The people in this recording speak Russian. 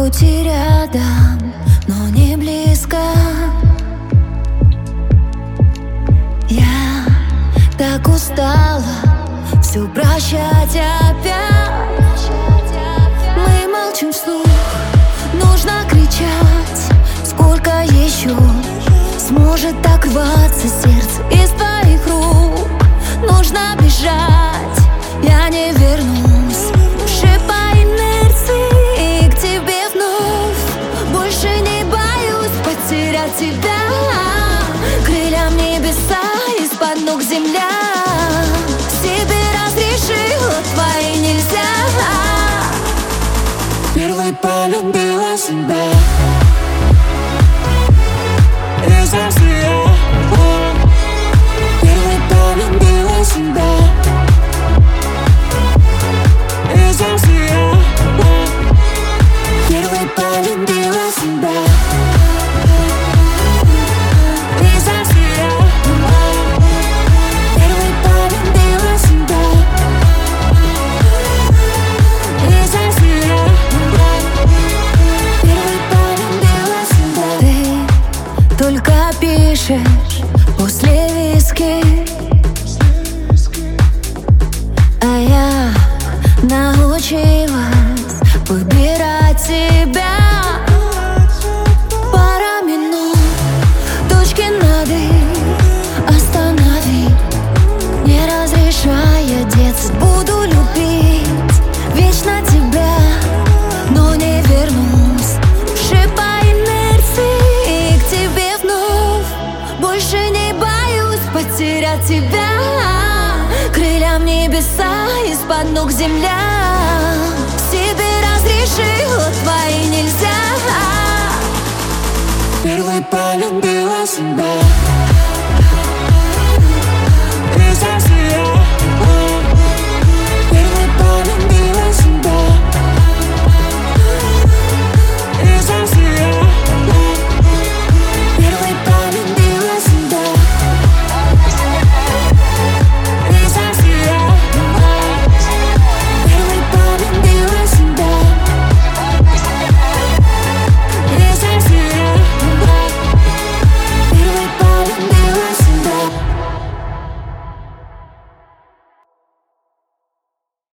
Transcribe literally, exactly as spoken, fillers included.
пути рядом, но не близко. Я так устала все прощать опять. Мы молчим вслух, нужно кричать. Сколько еще сможет так рваться сердце из твоих рук? Нужно бежать, я не вернусь уже по инерции к тебе вновь. Больше не боюсь потерять тебя. Крыльям небеса, из-под ног земля. Себе разрешила, твои нельзя. Первой полюбила себя. Из России. Первой полюбила себя. Из России. Первой полюбила себя. Из России. Первой полюбила себя. Из России. Первой полюбила себя. Ты только пишешь после виски, а я научилась выбирать себя. Пара минут, точки над «и», останови, не разрешая деться. Буду любить вечно тебя, но не вернусь уже по инерции к тебе вновь. Больше не боюсь потерять тебя. Крыльям небеса, из-под ног земля. Себе разрешила, твои нельзя. Первой полюбила себя.